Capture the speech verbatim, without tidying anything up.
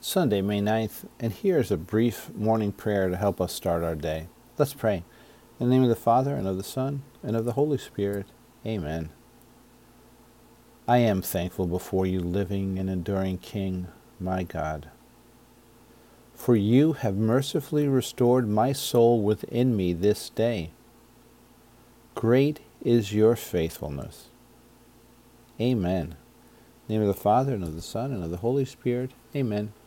Sunday, May ninth, and here is a brief morning prayer to help us start our day. Let's pray. In the name of the Father, and of the Son, and of the Holy Spirit. Amen. I am thankful before you, living and enduring King, my God. For you have mercifully restored my soul within me this day. Great is your faithfulness. Amen. In the name of the Father, and of the Son, and of the Holy Spirit. Amen.